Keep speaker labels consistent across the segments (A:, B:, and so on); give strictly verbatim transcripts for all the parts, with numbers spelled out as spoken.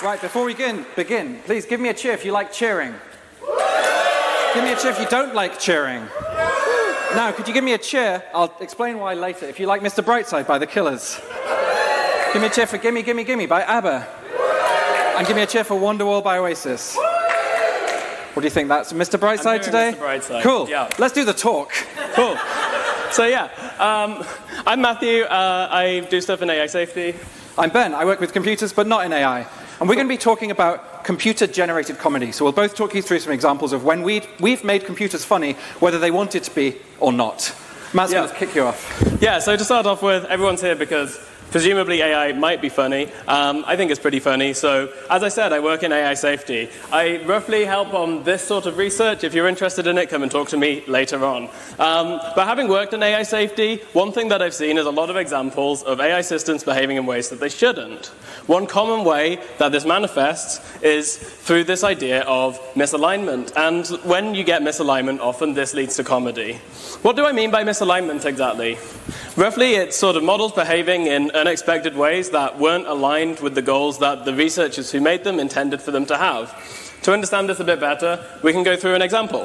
A: Right, before we begin, begin, please give me a cheer if you like cheering. Give me a cheer if you don't like cheering. Now, could you give me a cheer? I'll explain why later. If you like Mister Brightside by The Killers. Give me a cheer for Gimme, Gimme, Gimme by ABBA. And give me a cheer for Wonderwall by Oasis. What do you think? That's Mister Brightside today?
B: Mister Brightside.
A: Cool.
B: Yeah.
A: Let's do the talk.
B: Cool. So yeah, um, I'm Matthew. Uh, I do stuff in A I safety.
A: I'm Ben. I work with computers, but not in A I. And we're going to be talking about computer-generated comedy. So we'll both talk you through some examples of when we'd, we've made computers funny, whether they want it to be or not. Matt's
B: Yeah.
A: going to kick you off.
B: Yeah, so to start off with, everyone's here because presumably A I might be funny. Um, I think it's pretty funny. So, as I said, I work in A I safety. I roughly help on this sort of research. If you're interested in it, come and talk to me later on. Um, but having worked in A I safety, one thing that I've seen is a lot of examples of A I systems behaving in ways that they shouldn't. One common way that this manifests is through this idea of misalignment. And when you get misalignment, often this leads to comedy. What do I mean by misalignment exactly? Roughly, it's sort of models behaving in unexpected ways that weren't aligned with the goals that the researchers who made them intended for them to have. To understand this a bit better, we can go through an example.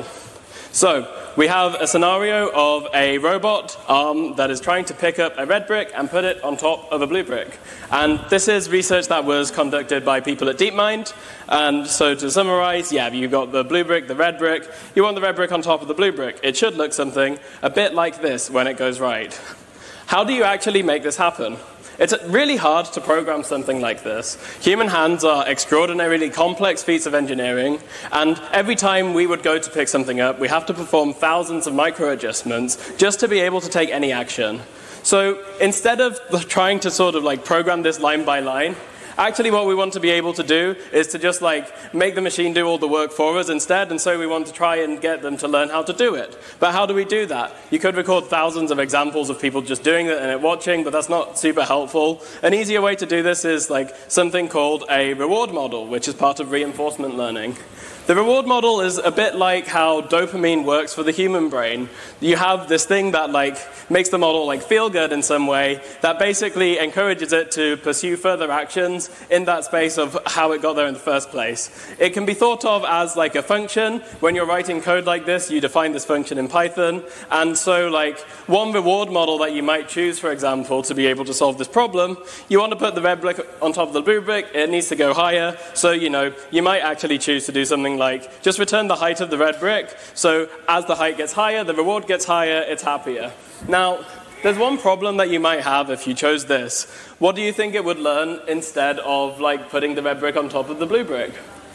B: So, we have a scenario of a robot arm that is trying to pick up a red brick and put it on top of a blue brick. And this is research that was conducted by people at DeepMind. And so to summarize, yeah, you've got the blue brick, the red brick. You want the red brick on top of the blue brick. It should look something a bit like this when it goes right. How do you actually make this happen? It's really hard to program something like this. Human hands are extraordinarily complex feats of engineering, and every time we would go to pick something up, we have to perform thousands of micro-adjustments just to be able to take any action. So instead of trying to sort of like program this line by line, actually what we want to be able to do is to just like make the machine do all the work for us instead, and so we want to try and get them to learn how to do it. But how do we do that? You could record thousands of examples of people just doing it and it watching, but that's not super helpful. An easier way to do this is like something called a reward model, which is part of reinforcement learning. The reward model is a bit like how dopamine works for the human brain. You have this thing that like makes the model like feel good in some way that basically encourages it to pursue further actions in that space of how it got there in the first place. It can be thought of as like a function. When you're writing code like this, you define this function in Python. And so like one reward model that you might choose, for example, to be able to solve this problem, you want to put the red brick on top of the blue brick. It needs to go higher. So, you know, you might actually choose to do something like just return the height of the red brick, so as the height gets higher, the reward gets higher, it's happier. Now, there's one problem that you might have if you chose this. What do you think it would learn instead of like putting the red brick on top of the blue brick?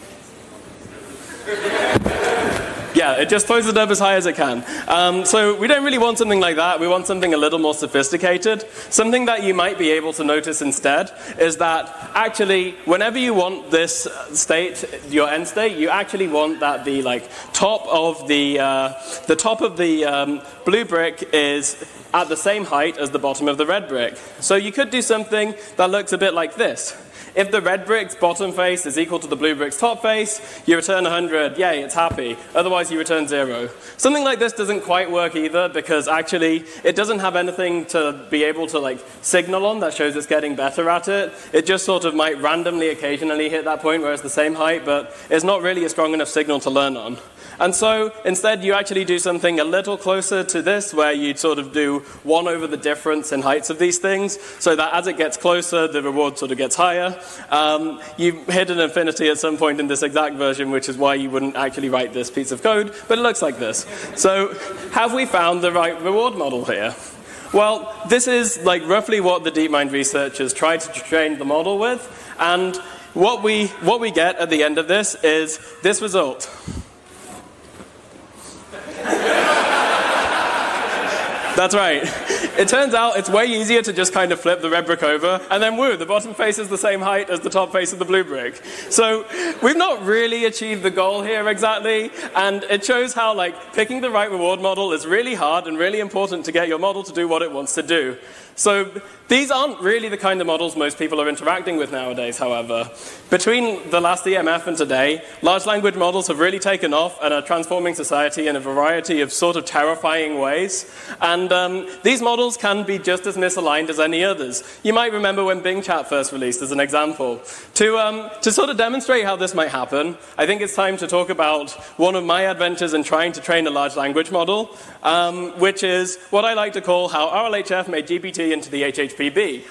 B: Yeah, it just throws it up as high as it can. Um, so we don't really want something like that. We want something a little more sophisticated. Something that you might be able to notice instead is that actually, whenever you want this state, your end state, you actually want that the like top of the uh, the top of the um, blue brick is at the same height as the bottom of the red brick. So you could do something that looks a bit like this. If the red brick's bottom face is equal to the blue brick's top face, you return one hundred, yay, it's happy. Otherwise, you return zero. Something like this doesn't quite work either, because actually, it doesn't have anything to be able to like signal on that shows it's getting better at it. It just sort of might randomly occasionally hit that point where it's the same height, but it's not really a strong enough signal to learn on. And so, instead, you actually do something a little closer to this, where you sort of do one over the difference in heights of these things, so that as it gets closer, the reward sort of gets higher. Um, you hit an infinity at some point in this exact version, which is why you wouldn't actually write this piece of code, but it looks like this. So, have we found the right reward model here? Well, this is like roughly what the DeepMind researchers tried to train the model with, and what we, what we get at the end of this is this result. That's right. It turns out it's way easier to just kind of flip the red brick over, and then woo, the bottom face is the same height as the top face of the blue brick. So we've not really achieved the goal here exactly, and it shows how like picking the right reward model is really hard and really important to get your model to do what it wants to do. So these aren't really the kind of models most people are interacting with nowadays, however. Between the last E M F and today, large language models have really taken off and are transforming society in a variety of sort of terrifying ways. And And um, these models can be just as misaligned as any others. You might remember when Bing Chat first released as an example. To, um, to sort of demonstrate how this might happen, I think it's time to talk about one of my adventures in trying to train a large language model, um, which is what I like to call how R L H F made G P T into the H H P B.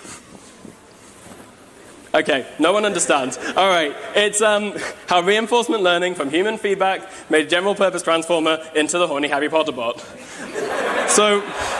B: Okay, no one understands. All right, it's um, how reinforcement learning from human feedback made a general-purpose transformer into the horny Harry Potter bot. So,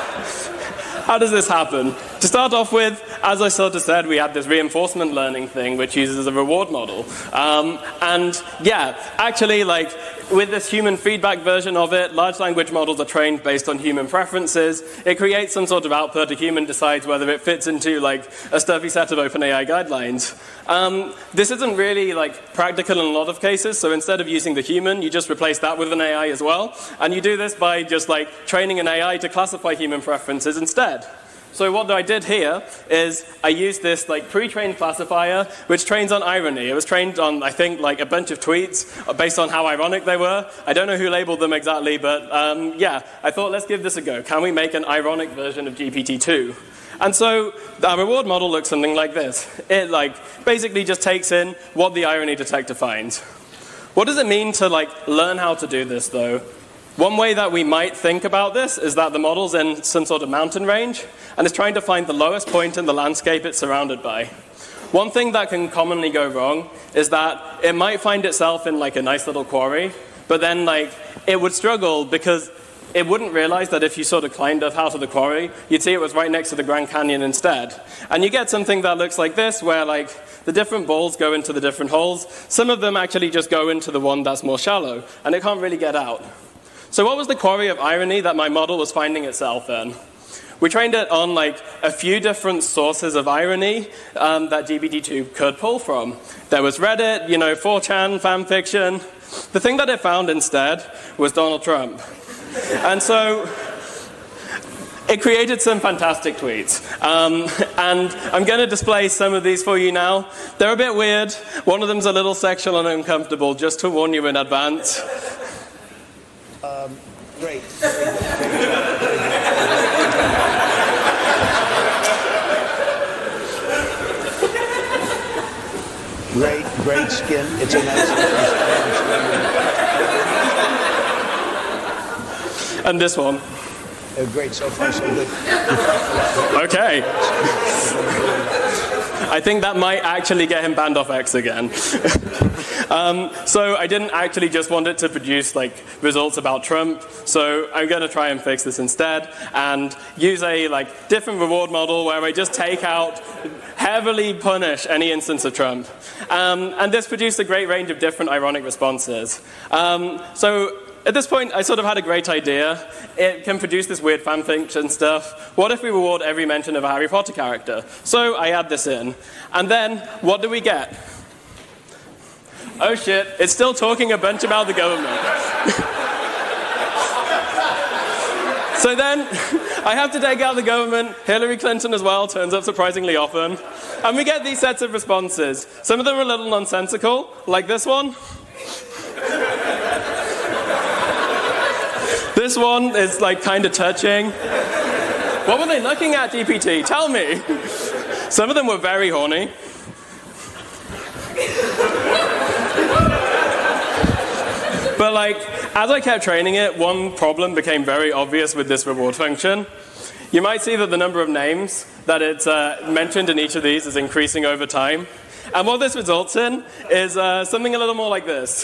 B: how does this happen? To start off with, as I sort of said, we had this reinforcement learning thing, which uses a reward model. Um, and yeah, actually, like, with this human feedback version of it, large language models are trained based on human preferences. It creates some sort of output. A human decides whether it fits into like a stuffy set of OpenAI guidelines. Um, this isn't really like practical in a lot of cases. So instead of using the human, you just replace that with an A I as well. And you do this by just like training an A I to classify human preferences instead. So what I did here is I used this like pre-trained classifier, which trains on irony. It was trained on, I think, like a bunch of tweets based on how ironic they were. I don't know who labeled them exactly, but um, yeah, I thought let's give this a go. Can we make an ironic version of G P T two? And so our reward model looks something like this. It like basically just takes in what the irony detector finds. What does it mean to like learn how to do this, though? One way that we might think about this is that the model's in some sort of mountain range and is trying to find the lowest point in the landscape it's surrounded by. One thing that can commonly go wrong is that it might find itself in like a nice little quarry, but then like it would struggle because it wouldn't realize that if you sort of climbed up out of the quarry, you'd see it was right next to the Grand Canyon instead. And you get something that looks like this, where like the different balls go into the different holes. Some of them actually just go into the one that's more shallow, and it can't really get out. So what was the quarry of irony that my model was finding itself in? We trained it on like a few different sources of irony um, that G P T two could pull from. There was Reddit, you know, four chan, fan fiction. The thing that it found instead was Donald Trump. And so it created some fantastic tweets. Um, and I'm going to display some of these for you now. They're a bit weird. One of them's a little sexual and uncomfortable, just to warn you in advance.
C: Um, great. Great, great skin. It's a nice skin.
B: And this one.
C: Uh, great, so far so good.
B: Okay. I think that might actually get him banned off X again. um, so I didn't actually just want it to produce like results about Trump. So I'm going to try and fix this instead and use a like different reward model where I just take out, heavily punish any instance of Trump. Um, and this produced a great range of different ironic responses. Um, so at this point, I sort of had a great idea. It can produce this weird fanfiction stuff. What if we reward every mention of a Harry Potter character? So I add this in. And then, what do we get? Oh shit, it's still talking a bunch about the government. So then, I have to take out the government. Hillary Clinton as well turns up surprisingly often. And we get these sets of responses. Some of them are a little nonsensical, like this one. This one is like kind of touching. What were they looking at, G P T? Tell me. Some of them were very horny. But like, as I kept training it, one problem became very obvious with this reward function. You might see that the number of names that it's uh, mentioned in each of these is increasing over time. And what this results in is uh, something a little more like this.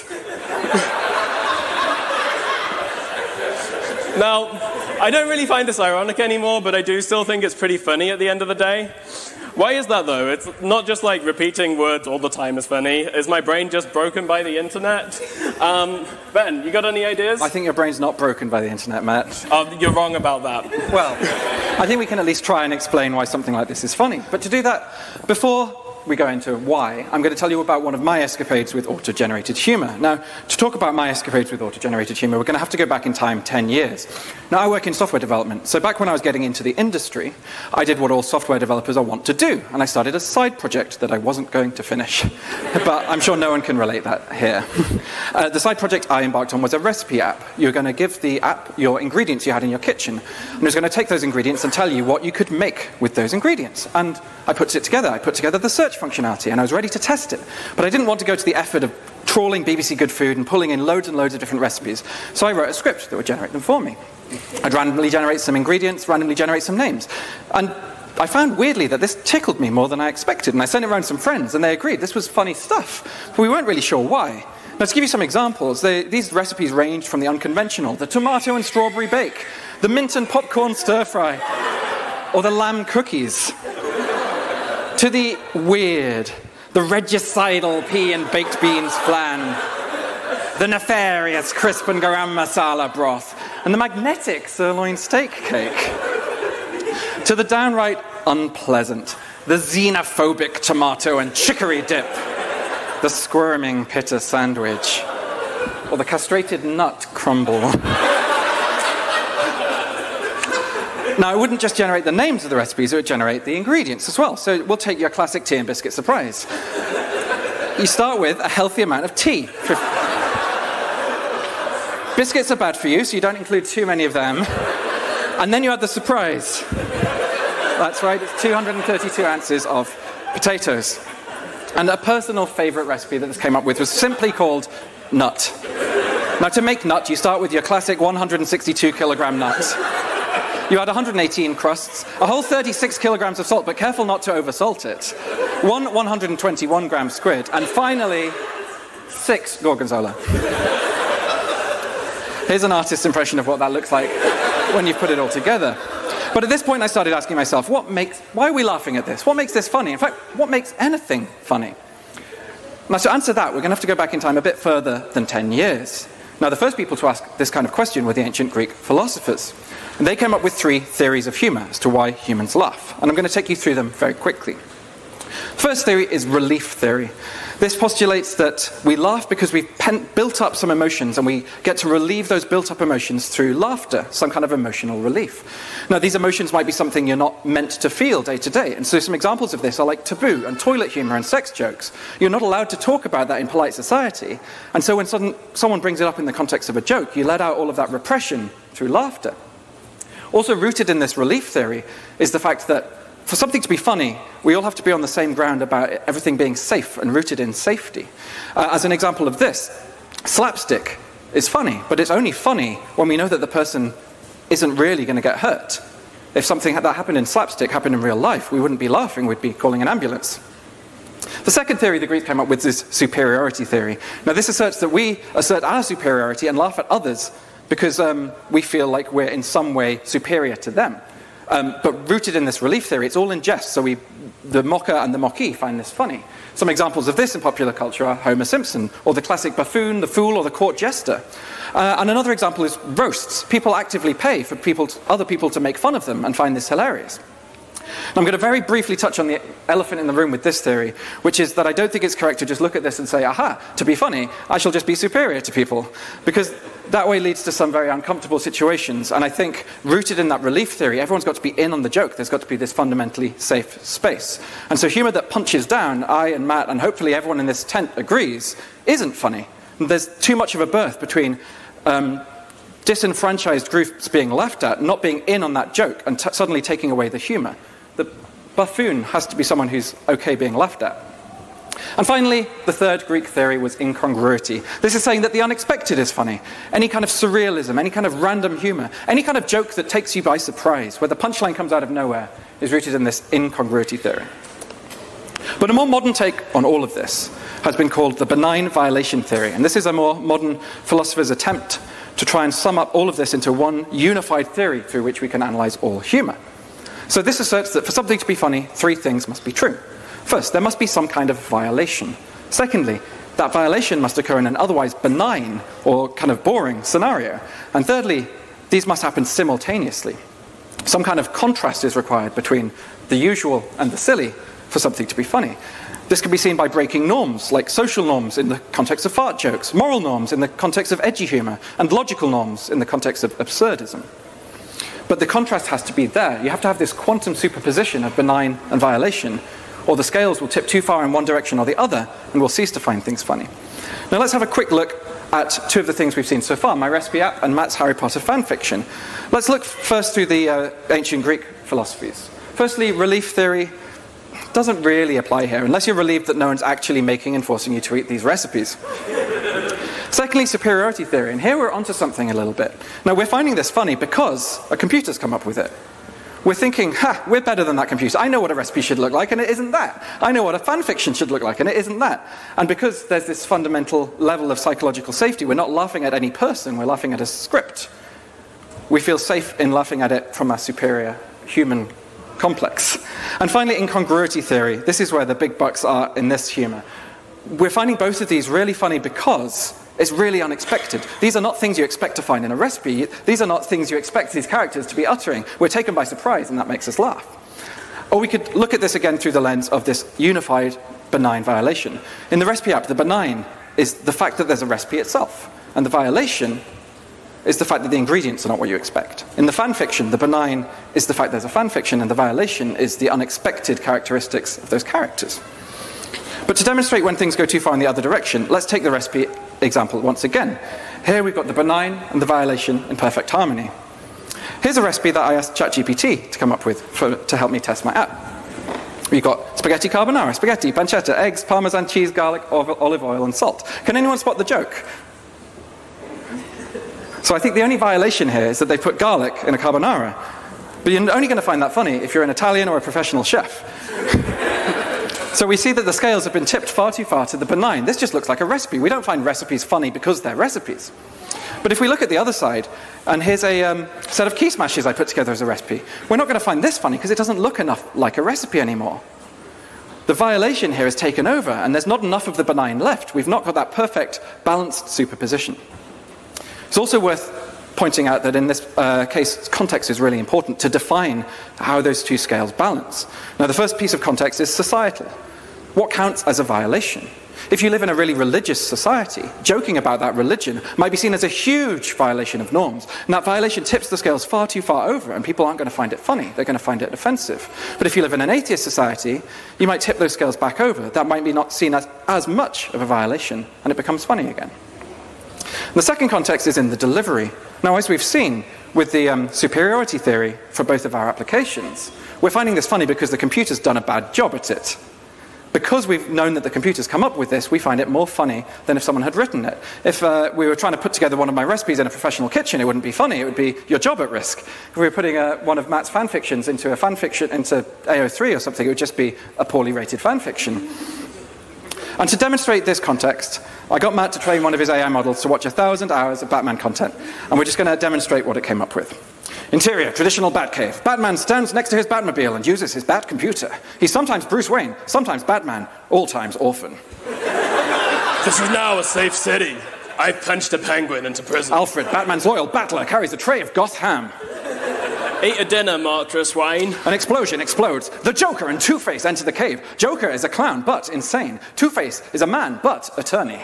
B: Now, I don't really find this ironic anymore, but I do still think it's pretty funny at the end of the day. Why is that, though? It's not just like repeating words all the time is funny. Is my brain just broken by the internet? Um, Ben, you got any ideas?
A: I think your brain's not broken by the internet, Matt.
B: Uh, you're wrong about that.
A: Well, I think we can at least try and explain why something like this is funny. But to do that, before we go into why, I'm going to tell you about one of my escapades with auto-generated humor. Now, to talk about my escapades with auto-generated humor, we're going to have to go back in time ten years. Now, I work in software development, so back when I was getting into the industry, I did what all software developers are wont to do, and I started a side project that I wasn't going to finish. But I'm sure no one can relate that here. Uh, the side project I embarked on was a recipe app. You're going to give the app your ingredients you had in your kitchen, and it was going to take those ingredients and tell you what you could make with those ingredients. And I put it together. I put together the search functionality, and I was ready to test it. But I didn't want to go to the effort of trawling B B C Good Food and pulling in loads and loads of different recipes. So I wrote a script that would generate them for me. I'd randomly generate some ingredients, randomly generate some names. And I found, weirdly, that this tickled me more than I expected. And I sent it around to some friends, and they agreed this was funny stuff. But we weren't really sure why. Now, to give you some examples, they, these recipes ranged from the unconventional, the tomato and strawberry bake, the mint and popcorn stir-fry, or the lamb cookies, to the weird, the regicidal pea and baked beans flan, the nefarious crisp and garam masala broth, and the magnetic sirloin steak cake, to the downright unpleasant, the xenophobic tomato and chicory dip, the squirming pita sandwich, or the castrated nut crumble. Now, it wouldn't just generate the names of the recipes, it would generate the ingredients as well. So we'll take your classic tea and biscuit surprise. You start with a healthy amount of tea. Biscuits are bad for you, so you don't include too many of them. And then you add the surprise. That's right, it's two hundred thirty-two ounces of potatoes. And a personal favorite recipe that this came up with was simply called nut. Now, to make nut, you start with your classic one hundred sixty-two kilogram nut. You add one hundred eighteen crusts, a whole thirty-six kilograms of salt, but careful not to oversalt it, one one hundred twenty-one gram squid, and finally, six gorgonzola. Here's an artist's impression of what that looks like when you've put it all together. But at this point, I started asking myself, what makes, why are we laughing at this? What makes this funny? In fact, what makes anything funny? Now, to answer that, we're going to have to go back in time a bit further than ten years. Now, the first people to ask this kind of question were the ancient Greek philosophers. And they came up with three theories of humor as to why humans laugh. And I'm going to take you through them very quickly. The first theory is relief theory. This postulates that we laugh because we've pen- built up some emotions, and we get to relieve those built-up emotions through laughter, some kind of emotional relief. Now, these emotions might be something you're not meant to feel day to day. And so some examples of this are like taboo and toilet humor and sex jokes. You're not allowed to talk about that in polite society. And so when sudden, someone brings it up in the context of a joke, you let out all of that repression through laughter. Also rooted in this relief theory is the fact that for something to be funny, we all have to be on the same ground about everything being safe and rooted in safety. Uh, as an example of this, slapstick is funny, but it's only funny when we know that the person isn't really going to get hurt. If something that happened in slapstick happened in real life, we wouldn't be laughing, we'd be calling an ambulance. The second theory the Greeks came up with is superiority theory. Now, this asserts that we assert our superiority and laugh at others because um, we feel like we're in some way superior to them. Um, but rooted in this relief theory, it's all in jest, so we, the mocker and the mockee find this funny. Some examples of this in popular culture are Homer Simpson, or the classic buffoon, the fool, or the court jester. Uh, and another example is roasts. People actively pay for people to, other people to make fun of them and find this hilarious. Now, I'm going to very briefly touch on the elephant in the room with this theory, which is that I don't think it's correct to just look at this and say, aha, to be funny, I shall just be superior to people. Because that way leads to some very uncomfortable situations. And I think rooted in that relief theory, everyone's got to be in on the joke. There's got to be this fundamentally safe space. And so humor that punches down, I and Matt, and hopefully everyone in this tent agrees, isn't funny. There's too much of a birth between um, disenfranchised groups being laughed at, not being in on that joke, and t- suddenly taking away the humor. The buffoon has to be someone who's okay being laughed at. And finally, the third Greek theory was incongruity. This is saying that the unexpected is funny. Any kind of surrealism, any kind of random humor, any kind of joke that takes you by surprise, where the punchline comes out of nowhere, is rooted in this incongruity theory. But a more modern take on all of this has been called the benign violation theory. And this is a more modern philosopher's attempt to try and sum up all of this into one unified theory through which we can analyze all humor. So this asserts that for something to be funny, three things must be true. First, there must be some kind of violation. Secondly, that violation must occur in an otherwise benign or kind of boring scenario. And thirdly, these must happen simultaneously. Some kind of contrast is required between the usual and the silly for for something to be funny. This can be seen by breaking norms, like social norms in the context of fart jokes, moral norms in the context of edgy humor, and logical norms in the context of absurdism. But the contrast has to be there. You have to have this quantum superposition of benign and violation, or the scales will tip too far in one direction or the other, and we'll cease to find things funny. Now let's have a quick look at two of the things we've seen so far, my recipe app and Matt's Harry Potter fan fiction. Let's look first through the uh, ancient Greek philosophies. Firstly, relief theory doesn't really apply here, unless you're relieved that no one's actually making and forcing you to eat these recipes. Secondly, superiority theory, and here we're onto something a little bit. Now, we're finding this funny because a computer's come up with it. We're thinking, ha, we're better than that computer. I know what a recipe should look like, and it isn't that. I know what a fan fiction should look like, and it isn't that. And because there's this fundamental level of psychological safety, we're not laughing at any person, we're laughing at a script. We feel safe in laughing at it from a superior human complex. And finally, incongruity theory. This is where the big bucks are in this humor. We're finding both of these really funny because it's really unexpected. These are not things you expect to find in a recipe. These are not things you expect these characters to be uttering. We're taken by surprise, and that makes us laugh. Or we could look at this again through the lens of this unified benign violation. In the recipe app, the benign is the fact that there's a recipe itself, and the violation is the fact that the ingredients are not what you expect. In the fan fiction, the benign is the fact there's a fan fiction, and the violation is the unexpected characteristics of those characters. But to demonstrate when things go too far in the other direction, let's take the recipe example once again. Here we've got the benign and the violation in perfect harmony. Here's a recipe that I asked ChatGPT to come up with for, to help me test my app. We've got spaghetti carbonara, spaghetti, pancetta, eggs, parmesan cheese, garlic, olive oil, and salt. Can anyone spot the joke? So I think the only violation here is that they put garlic in a carbonara. But you're only going to find that funny if you're an Italian or a professional chef. So we see that the scales have been tipped far too far to the benign. This just looks like a recipe. We don't find recipes funny because they're recipes. But if we look at the other side, and here's a um, set of key smashes I put together as a recipe, we're not going to find this funny because it doesn't look enough like a recipe anymore. The violation here is taken over, and there's not enough of the benign left. We've not got that perfect, balanced superposition. It's also worth pointing out that in this uh, case, context is really important to define how those two scales balance. Now, the first piece of context is societal. What counts as a violation? If you live in a really religious society, joking about that religion might be seen as a huge violation of norms. And that violation tips the scales far too far over, and people aren't going to find it funny. They're going to find it offensive. But if you live in an atheist society, you might tip those scales back over. That might be not seen as as much of a violation, and it becomes funny again. The second context is in the delivery. Now, as we've seen with the um, superiority theory for both of our applications, we're finding this funny because the computer's done a bad job at it. Because we've known that the computer's come up with this, we find it more funny than if someone had written it. If uh, we were trying to put together one of my recipes in a professional kitchen, it wouldn't be funny. It would be your job at risk. If we were putting uh, one of Matt's fan fictions into a fan fiction, into A O three or something, it would just be a poorly rated fan fiction. And to demonstrate this context, I got Matt to train one of his A I models to watch a thousand hours of Batman content, and we're just going to demonstrate what it came up with. Interior, traditional Batcave. Batman stands next to his Batmobile and uses his Bat computer. He's sometimes Bruce Wayne, sometimes Batman, all times orphan.
B: This is now a safe city. I've punched a penguin into prison.
A: Alfred, Batman's loyal battler, carries a tray of Gotham.
B: Eat a dinner, Martress Wayne.
A: An explosion explodes. The Joker and Two-Face enter the cave. Joker is a clown, but insane. Two-Face is a man, but attorney.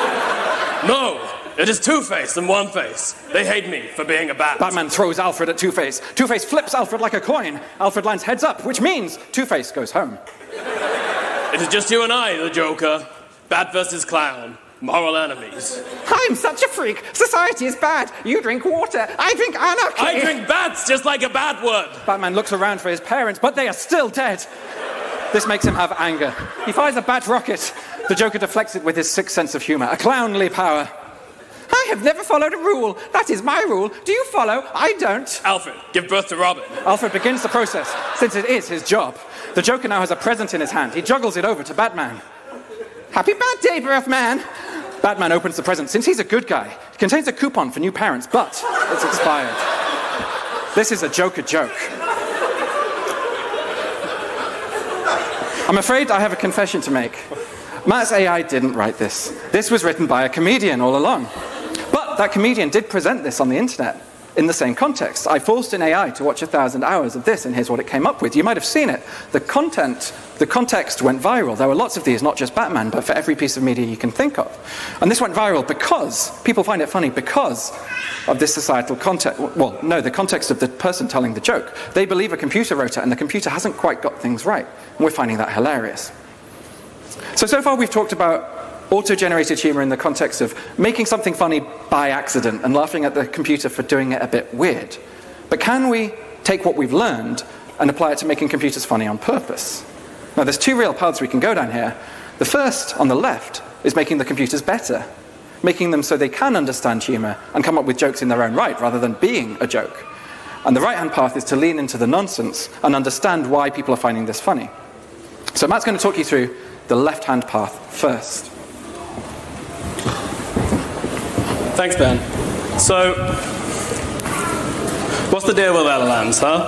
B: No! It is Two-Face and One-Face. They hate me for being a bat.
A: Batman throws Alfred at Two-Face. Two-Face flips Alfred like a coin. Alfred lands heads up, which means Two-Face goes home.
B: It is just you and I, the Joker. Bat versus clown. Moral enemies.
A: I'm such a freak. Society is bad. You drink water. I drink anarchy.
B: I drink bats just like a bat would.
A: Batman looks around for his parents, but they are still dead. This makes him have anger. He fires a bat rocket. The Joker deflects it with his sixth sense of humor, a clownly power. I have never followed a rule. That is my rule. Do you follow? I don't.
B: Alfred, give birth to Robin.
A: Alfred begins the process, since it is his job. The Joker now has a present in his hand. He juggles it over to Batman. Happy birthday, Birthman. Batman opens the present. Since he's a good guy, it contains a coupon for new parents, but it's expired. This is a Joker joke. I'm afraid I have a confession to make. Matt's A I didn't write this. This was written by a comedian all along. But that comedian did present this on the internet. in the same context. I forced an A I to watch a thousand hours of this, and here's what it came up with. You might have seen it. The content, the context went viral. There were lots of these, not just Batman, but for every piece of media you can think of. And this went viral because people find it funny because of this societal context. Well, no, the context of the person telling the joke. They believe a computer wrote it, and the computer hasn't quite got things right. And we're finding that hilarious. So, so far we've talked about auto-generated humor in the context of making something funny by accident and laughing at the computer for doing it a bit weird. But can we take what we've learned and apply it to making computers funny on purpose? Now, there's two real paths we can go down here. The first, on the left, is making the computers better, making them so they can understand humor and come up with jokes in their own right, rather than being a joke. And the right-hand path is to lean into the nonsense and understand why people are finding this funny. So Matt's going to talk you through the left-hand path first.
B: Thanks, Ben. So, what's the deal with L L Ms, huh?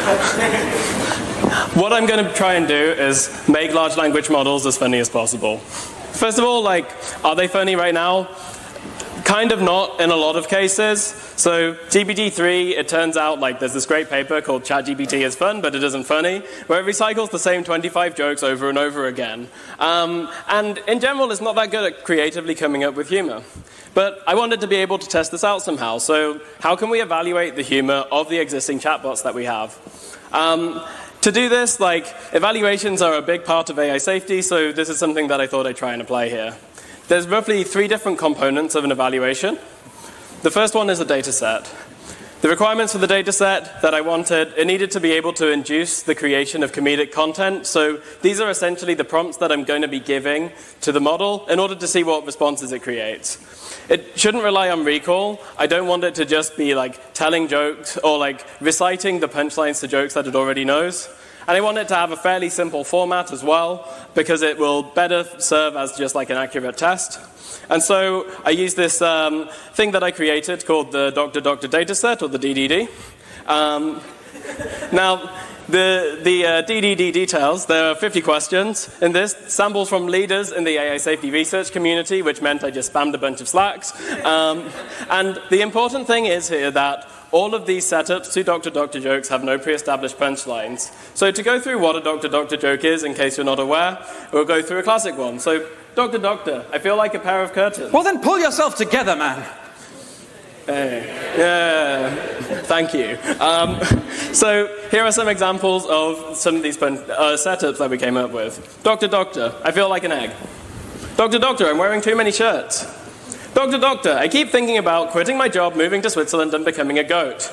B: What I'm going to try and do is make large language models as funny as possible. First of all, like, are they funny right now? Kind of not in a lot of cases. So G P T three, it turns out like there's this great paper called ChatGPT is fun, but it isn't funny, where it recycles the same twenty-five jokes over and over again. Um, and in general, it's not that good at creatively coming up with humor. But I wanted to be able to test this out somehow. So how can we evaluate the humor of the existing chatbots that we have? Um, to do this, like, evaluations are a big part of A I safety, so this is something that I thought I'd try and apply here. There's roughly three different components of an evaluation. The first one is a data set. The requirements for the data set that I wanted, it needed to be able to induce the creation of comedic content. So these are essentially the prompts that I'm going to be giving to the model in order to see what responses it creates. It shouldn't rely on recall. I don't want it to just be like telling jokes or like reciting the punchlines to jokes that it already knows. And I want it to have a fairly simple format as well, because it will better serve as just like an accurate test. And so I use this um, thing that I created called the Doctor Doctor Dataset, or the D D D. Um, now, the, the uh, D D D details, there are fifty questions in this, samples from leaders in the A I safety research community, which meant I just spammed a bunch of slacks. Um, and the important thing is here that all of these setups to Doctor Doctor jokes have no pre-established punchlines. So to go through what a Doctor Doctor joke is, in case you're not aware, we'll go through a classic one. So, Doctor Doctor, I feel like a pair of curtains.
A: Well, then pull yourself together, man.
B: Hey. Yeah, thank you. Um, so here are some examples of some of these uh, setups that we came up with. Doctor Doctor, I feel like an egg. Doctor Doctor, I'm wearing too many shirts. Doctor Doctor, I keep thinking about quitting my job, moving to Switzerland, and becoming a goat.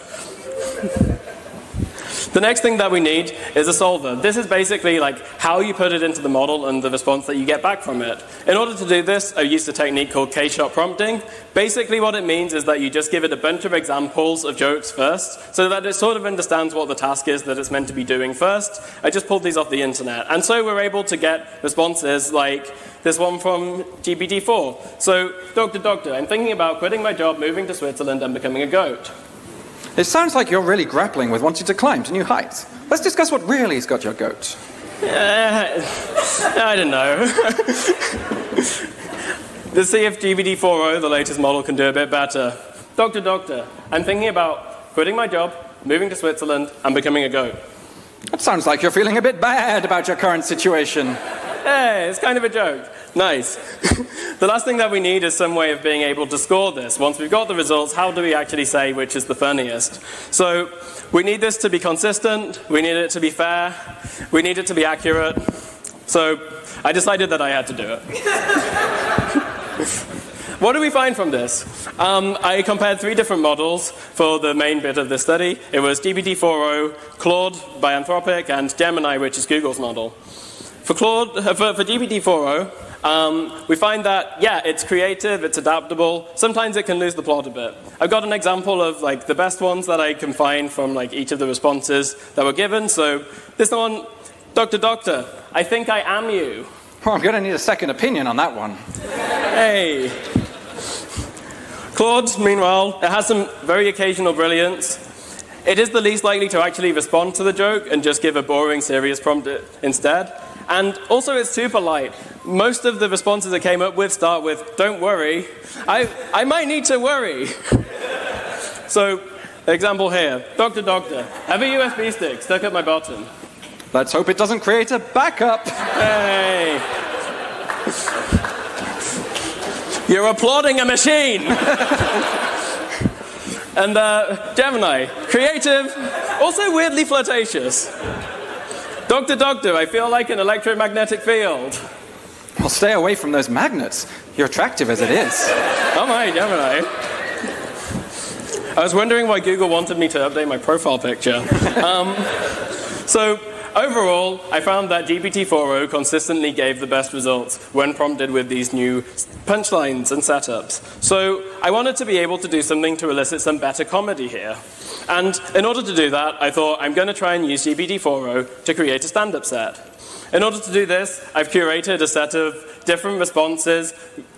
B: The next thing that we need is a solver. This is basically like how you put it into the model and the response that you get back from it. In order to do this, I used a technique called K-shot prompting. Basically what it means is that you just give it a bunch of examples of jokes first, so that it sort of understands what the task is that it's meant to be doing first. I just pulled these off the internet. And so we're able to get responses like this one from G P T four. So, Doctor Doctor, I'm thinking about quitting my job, moving to Switzerland, and becoming a goat.
A: It sounds like you're really grappling with wanting to climb to new heights. Let's discuss what really has got your goat.
B: Uh, I don't know. Let's see if G P T four o, the latest model, can do a bit better. Doctor Doctor, I'm thinking about quitting my job, moving to Switzerland, and becoming a goat.
A: That sounds like you're feeling a bit bad about your current situation.
B: Hey, it's kind of a joke. Nice. The last thing that we need is some way of being able to score this. Once we've got the results, how do we actually say which is the funniest? So we need this to be consistent, we need it to be fair, we need it to be accurate. So I decided that I had to do it. What do we find from this? Um, I compared three different models for the main bit of this study. It was G P T four o, Claude by Anthropic, and Gemini, which is Google's model. For Claude, uh, for, for G P T four o, um, we find that, yeah, it's creative, it's adaptable. Sometimes it can lose the plot a bit. I've got an example of like the best ones that I can find from like each of the responses that were given. So this one, Doctor Doctor, I think I am you.
A: Oh, I'm going to need a second opinion on that one.
B: Hey. Claude, meanwhile, it has some very occasional brilliance. It is the least likely to actually respond to the joke and just give a boring, serious prompt instead. And also it's super light. Most of the responses it came up with start with, don't worry. I, I might need to worry. So Example here. Doctor, doctor, have a U S B stick stuck up my bottom.
A: Let's hope it doesn't create a backup.
B: Hey. You're applauding a machine. And uh, Gemini, creative, also weirdly flirtatious. Doctor, doctor, I feel like an electromagnetic field.
A: Well, stay away from those magnets. You're attractive as it is.
B: Oh my, Gemini. I was wondering why Google wanted me to update my profile picture. Um, so, overall, I found that G P T four o consistently gave the best results when prompted with these new punchlines and setups. So, I wanted to be able to do something to elicit some better comedy here. And in order to do that, I thought I'm going to try and use G P T four o to create a stand-up set. In order to do this, I've curated a set of different responses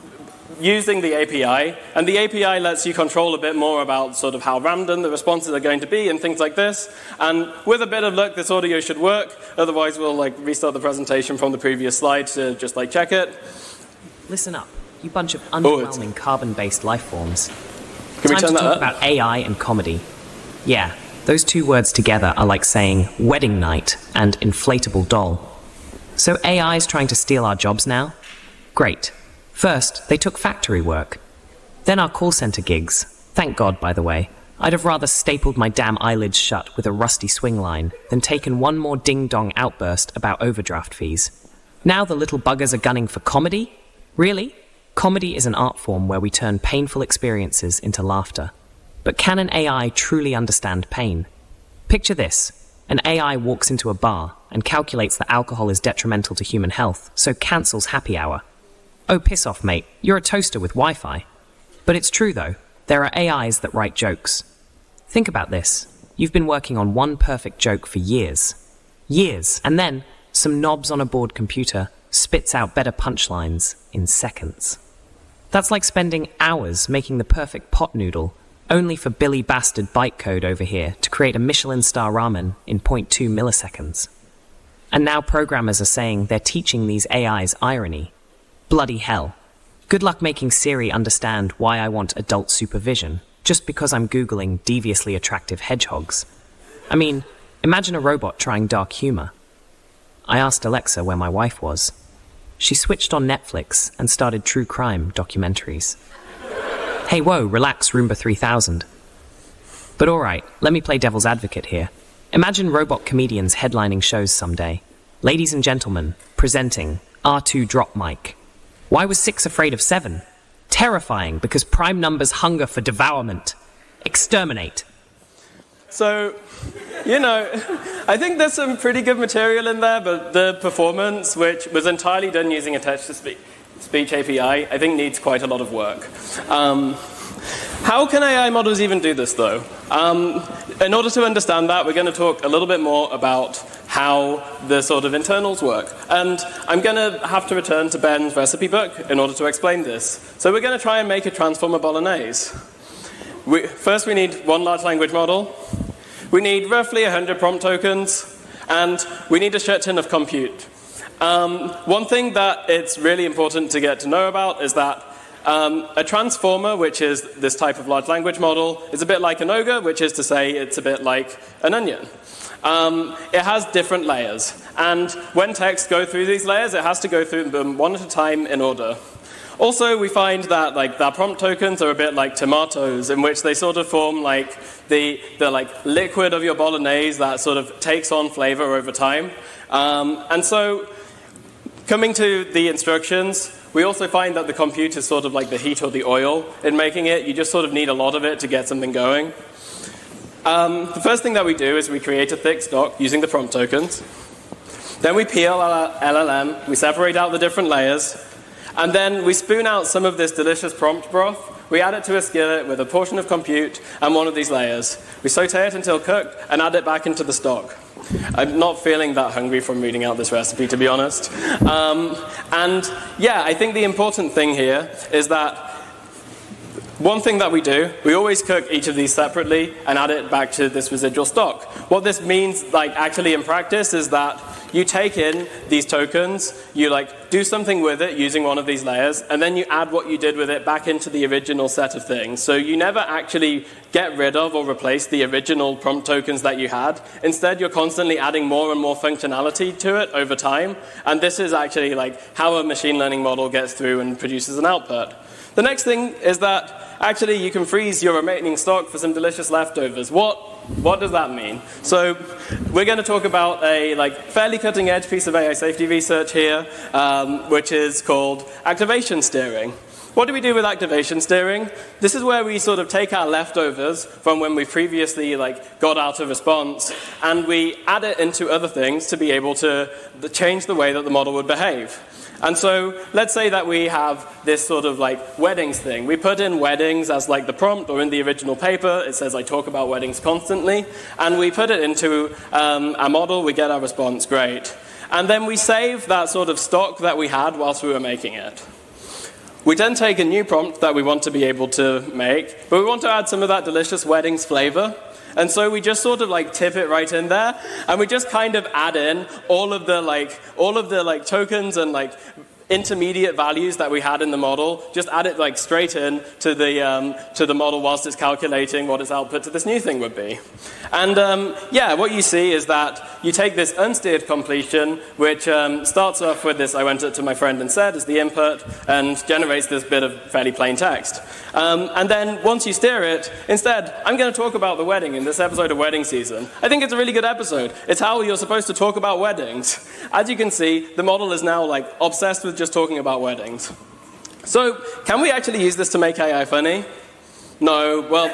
B: using the A P I, and the A P I lets you control a bit more about sort of how random the responses are going to be and things like this. And with a bit of luck, this audio should work. Otherwise, we'll like restart the presentation from the previous slide to just like check it.
D: Listen up, you bunch of underwhelming oh, carbon-based life forms.
B: Can
D: Time
B: we turn
D: to
B: that
D: talk
B: up?
D: about A I and comedy. Yeah, those two words together are like saying wedding night and inflatable doll. So A I is trying to steal our jobs now? Great. First, they took factory work. Then our call center gigs. Thank God, by the way. I'd have rather stapled my damn eyelids shut with a rusty swing line than taken one more ding-dong outburst about overdraft fees. Now the little buggers are gunning for comedy? Really? Comedy is an art form where we turn painful experiences into laughter. But can an A I truly understand pain? Picture this. An A I walks into a bar and calculates that alcohol is detrimental to human health, so cancels happy hour. Oh, piss off, mate. You're a toaster with Wi-Fi. But it's true, though. There are A Is that write jokes. Think about this. You've been working on one perfect joke for years. Years. And then, some knobs on a board computer spits out better punchlines in seconds. That's like spending hours making the perfect pot noodle, only for Billy Bastard bytecode over here to create a Michelin star ramen in zero point two milliseconds. And now programmers are saying they're teaching these A Is irony. Bloody hell. Good luck making Siri understand why I want adult supervision, just because I'm Googling deviously attractive hedgehogs. I mean, imagine a robot trying dark humor. I asked Alexa where my wife was. She switched on Netflix and started true crime documentaries. Hey, whoa, relax, Roomba three thousand. But alright, let me play devil's advocate here. Imagine robot comedians headlining shows someday. Ladies and gentlemen, presenting R two Drop Mic. Why was six afraid of seven? Terrifying, because prime numbers hunger for devourment. Exterminate.
B: So, you know, I think there's some pretty good material in there, but the performance, which was entirely done using a text-to-speech A P I, I think needs quite a lot of work. Um, how can A I models even do this, though? Um, in order to understand that, we're going to talk a little bit more about how the sort of internals work. And I'm going to have to return to Ben's recipe book in order to explain this. So we're going to try and make a transformer bolognese. We, first, we need one large language model. We need roughly one hundred prompt tokens. And we need a shit ton of compute. Um, one thing that it's really important to get to know about is that Um, a transformer, which is this type of large language model, is a bit like an ogre, which is to say it's a bit like an onion. Um, it has different layers, and when texts go through these layers, it has to go through them one at a time in order. Also, we find that like the prompt tokens are a bit like tomatoes, in which they sort of form like the the like liquid of your bolognese that sort of takes on flavor over time. Um, and so, coming to the instructions, we also find that the compute is sort of like the heat or the oil in making it. You just sort of need a lot of it to get something going. Um, the first thing that we do is we create a thick stock using the prompt tokens. Then we peel our L L M, we separate out the different layers, and then we spoon out some of this delicious prompt broth. We add it to a skillet with a portion of compute and one of these layers. We saute it until cooked and add it back into the stock. I'm not feeling that hungry from reading out this recipe, to be honest. Um, and yeah, I think the important thing here is that one thing that we do, we always cook each of these separately and add it back to this residual stock. What this means, like actually in practice, is that you take in these tokens, you like do something with it using one of these layers, and then you add what you did with it back into the original set of things. So you never actually get rid of or replace the original prompt tokens that you had. Instead, you're constantly adding more and more functionality to it over time, and this is actually like how a machine learning model gets through and produces an output. The next thing is that actually you can freeze your remaining stock for some delicious leftovers. What, what does that mean? So we're going to talk about a like fairly cutting edge piece of A I safety research here, um, which is called activation steering. What do we do with activation steering? This is where we sort of take our leftovers from when we previously like got out a response, and we add it into other things to be able to change the way that the model would behave. And so let's say that we have this sort of like weddings thing. We put in weddings as like the prompt, or in the original paper, it says I talk about weddings constantly. And we put it into um, our model, we get our response, great. And then we save that sort of stock that we had whilst we were making it. We then take a new prompt that we want to be able to make, but we want to add some of that delicious weddings flavor. And so we just sort of like tip it right in there, and we just kind of add in all of the like all of the like tokens and like intermediate values that we had in the model. Just add it like straight in to the um, to the model whilst it's calculating what its output to this new thing would be. And um, yeah, what you see is that you take this unsteered completion, which um, starts off with this "I went up to my friend and said" as the input, and generates this bit of fairly plain text. Um, and then once you steer it, instead, I'm going to talk about the wedding in this episode of Wedding Season. I think it's a really good episode. It's how you're supposed to talk about weddings. As you can see, the model is now like obsessed with just talking about weddings. So, can we actually use this to make A I funny? No, well,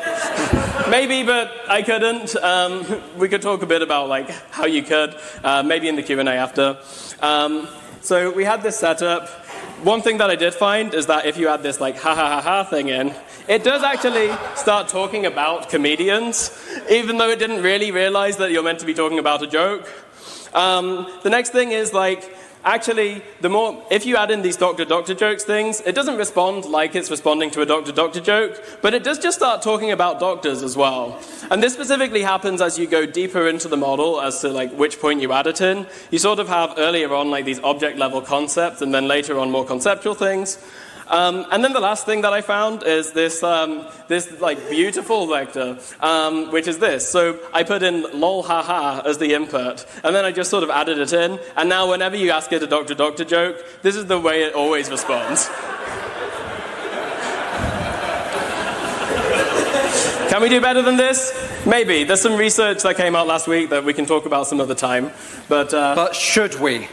B: maybe, but I couldn't. Um, we could talk a bit about like how you could, uh, maybe in the Q and A after. Um, so we had this setup. One thing that I did find is that if you add this like ha ha ha ha thing in, it does actually start talking about comedians, even though it didn't really realize that you're meant to be talking about a joke. Um, the next thing is like, actually, the more, if you add in these doctor-doctor jokes things, it doesn't respond like it's responding to a doctor-doctor joke, but it does just start talking about doctors as well. And this specifically happens as you go deeper into the model as to like which point you add it in. You sort of have earlier on like these object-level concepts, and then later on more conceptual things. Um, and then the last thing that I found is this, um, this like beautiful vector, um, which is this. So I put in lol haha as the input, and then I just sort of added it in. And now whenever you ask it a doctor-doctor joke, this is the way it always responds. Can we do better than this? Maybe. There's some research that came out last week that we can talk about some other time. But, uh,
A: but should we?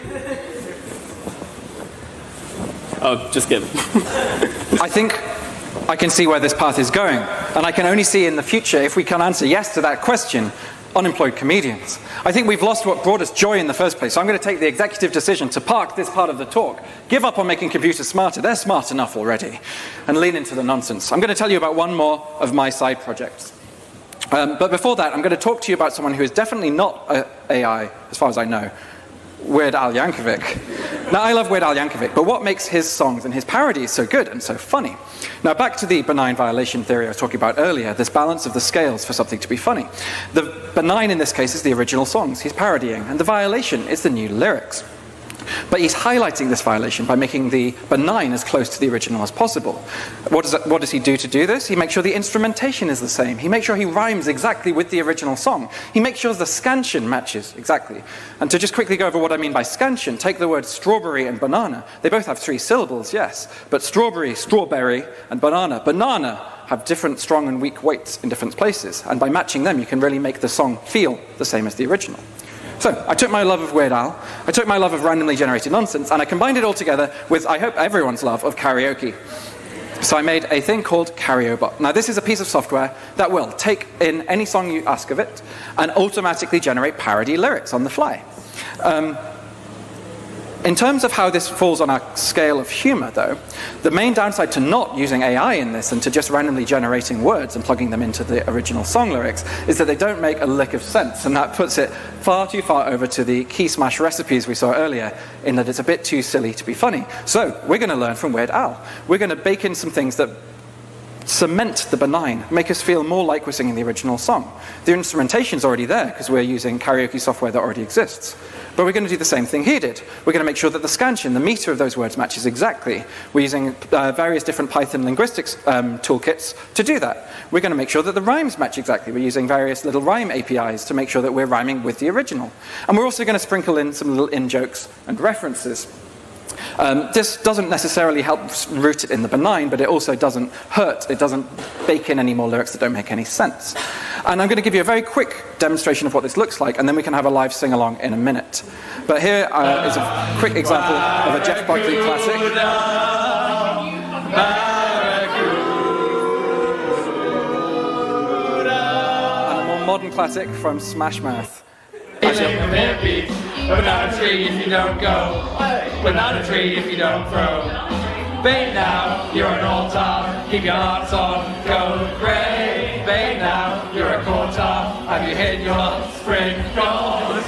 B: Oh, just kidding.
A: I think I can see where this path is going, and I can only see in the future, if we can answer yes to that question, unemployed comedians. I think we've lost what brought us joy in the first place, so I'm going to take the executive decision to park this part of the talk, give up on making computers smarter, they're smart enough already, and lean into the nonsense. I'm going to tell you about one more of my side projects. Um, but before that, I'm going to talk to you about someone who is definitely not a A I, as far as I know. Weird Al Yankovic. Now, I love Weird Al Yankovic, but what makes his songs and his parodies so good and so funny? Now, back to the benign violation theory I was talking about earlier, this balance of the scales for something to be funny. The benign in this case is the original songs he's parodying, and the violation is the new lyrics. But he's highlighting this violation by making the benign as close to the original as possible. What does, that, what does he do to do this? He makes sure the instrumentation is the same. He makes sure he rhymes exactly with the original song. He makes sure the scansion matches exactly. And to just quickly go over what I mean by scansion, take the words strawberry and banana. They both have three syllables, yes, but strawberry, strawberry, and banana. Banana have different strong and weak weights in different places, and by matching them, you can really make the song feel the same as the original. So, I took my love of Weird Al, I took my love of randomly generated nonsense, and I combined it all together with, I hope, everyone's love of karaoke. So I made a thing called Karaobot. Now, this is a piece of software that will take in any song you ask of it and automatically generate parody lyrics on the fly. Um, In terms of how this falls on our scale of humor, though, the main downside to not using A I in this and to just randomly generating words and plugging them into the original song lyrics is that they don't make a lick of sense, and that puts it far too far over to the key smash recipes we saw earlier, in that it's a bit too silly to be funny. So we're going to learn from Weird Al. We're going to bake in some things that cement the benign, make us feel more like we're singing the original song. The instrumentation's already there because we're using karaoke software that already exists. But we're going to do the same thing he did. We're going to make sure that the scansion, the meter of those words, matches exactly. We're using uh, various different Python linguistics um, toolkits to do that. We're going to make sure that the rhymes match exactly. We're using various little rhyme A P Is to make sure that we're rhyming with the original. And we're also going to sprinkle in some little in-jokes and references. Um, this doesn't necessarily help root it in the benign, but it also doesn't hurt. It doesn't bake in any more lyrics that don't make any sense. And I'm going to give you a very quick demonstration of what this looks like, and then we can have a live sing-along in a minute. But here uh, is a quick example of a Jeff Buckley classic. And a more modern classic from Smash Mouth.
E: Beach, but not a tree if you don't go, but not a tree if you don't throw. Bait now, you're an old top, keep your hearts on, go grey. Bait now, you're a cold top, have you hit your spring goals?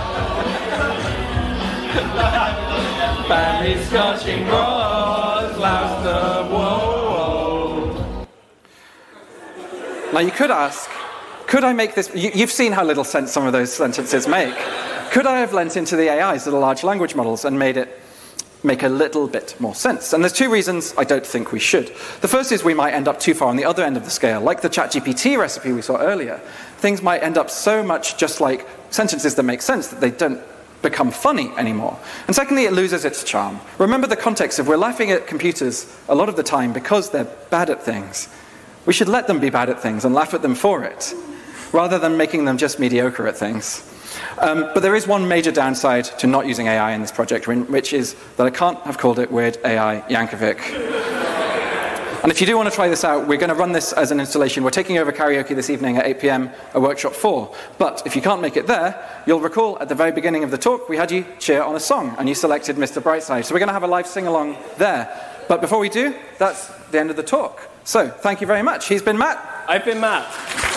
E: Family scorching roars, louse the woe.
A: Now you could ask, could I make this... You, you've seen how little sense some of those sentences make. Could I have lent into the A Is, the large language models, and made it make a little bit more sense? And there's two reasons I don't think we should. The first is we might end up too far on the other end of the scale. Like the ChatGPT recipe we saw earlier, things might end up so much just like sentences that make sense that they don't become funny anymore. And secondly, it loses its charm. Remember the context of we're laughing at computers a lot of the time because they're bad at things. We should let them be bad at things and laugh at them for it, rather than making them just mediocre at things. Um, but there is one major downside to not using A I in this project, which is that I can't have called it Weird A I Yankovic. And if you do want to try this out, we're going to run this as an installation. We're taking over karaoke this evening at eight p m at Workshop four. But if you can't make it there, you'll recall at the very beginning of the talk, we had you cheer on a song, and you selected Mister Brightside. So we're going to have a live sing-along there. But before we do, that's the end of the talk. So thank you very much. He's been Matt.
B: I've been Matt.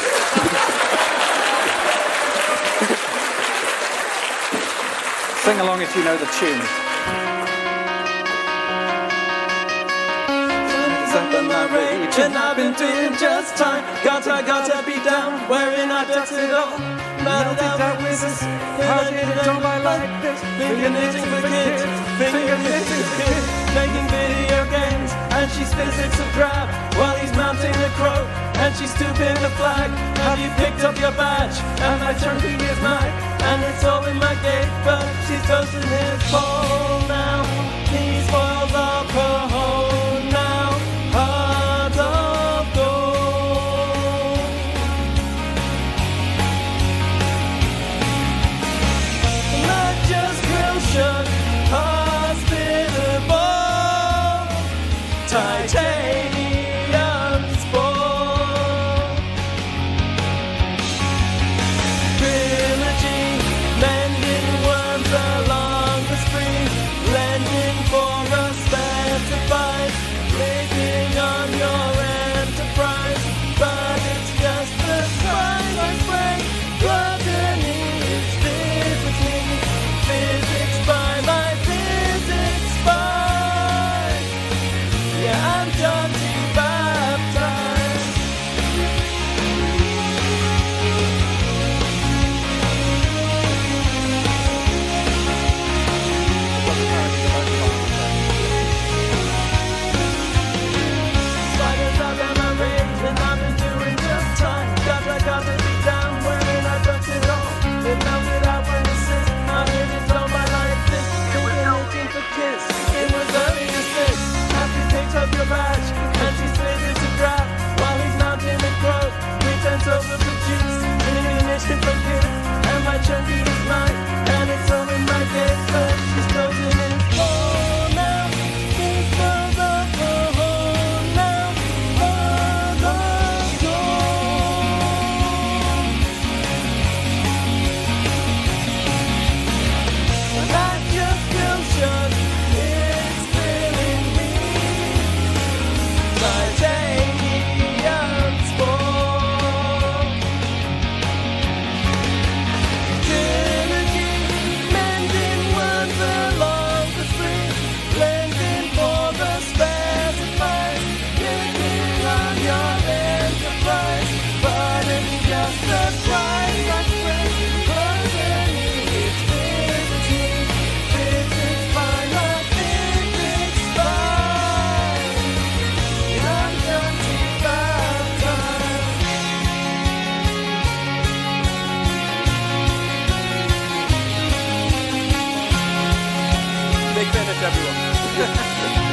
A: Sing along if you know the tune. Up in my rage, and I've been doing just time. Gotta, gotta be down, wearing I dust it all. Melted out with this, how did it don't I like this? Finger knitting for kids, finger knitting for kids. Making video games, and she's physics of crab. While he's mounting a crow, and she's stooping the flag. Have you picked up your badge? And my chunky is mine, and it's all in my gate. But she's toasting his pole now. He spoils our home now. Heart of gold. Not just real shook, hospitable, titanium spore. Trilogy, lending worms along the stream, lending for a specified, clicking on your enterprise, but it's just the price I spray. Gluttony is physics, physics by
B: much, everyone.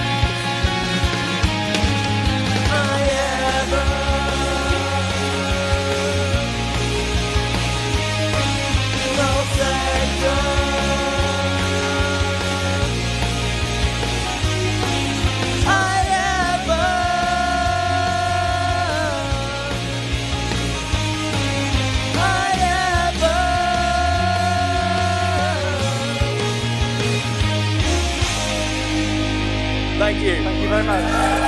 B: Thank you.
A: Thank you very much.